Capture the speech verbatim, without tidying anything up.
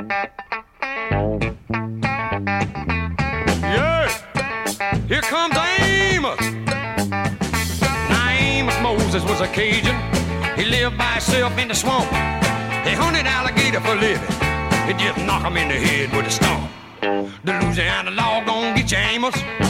Yeah, here comes Amos. Now Amos Moses was a Cajun. He lived by himself in the swamp. He hunted alligator for a living. He just knock him in the head with a stomp. The Louisiana law gon' get you, Amos.